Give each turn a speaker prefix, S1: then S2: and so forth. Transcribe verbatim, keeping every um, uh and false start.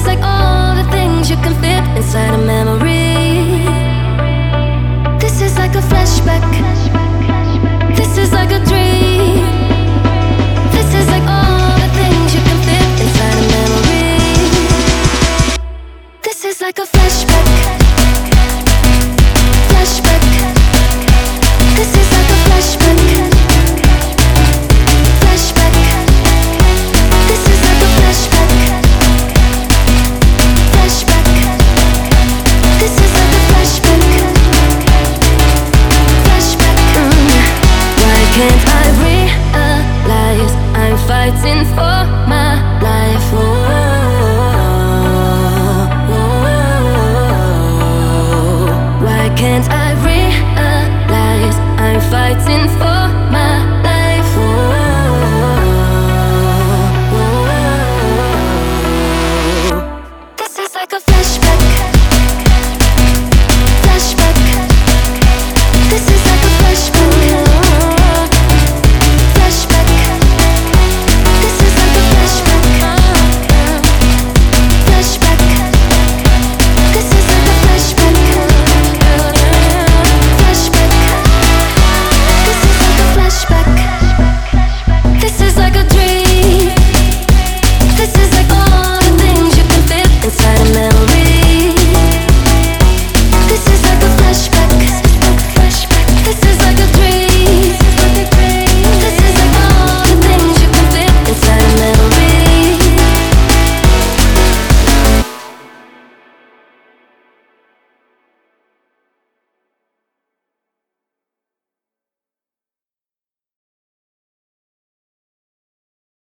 S1: is like all the things you can fit inside a memory. This is like a flashback. This is like a dream. This is like all the things you can fit inside a memory. This is like a flashback.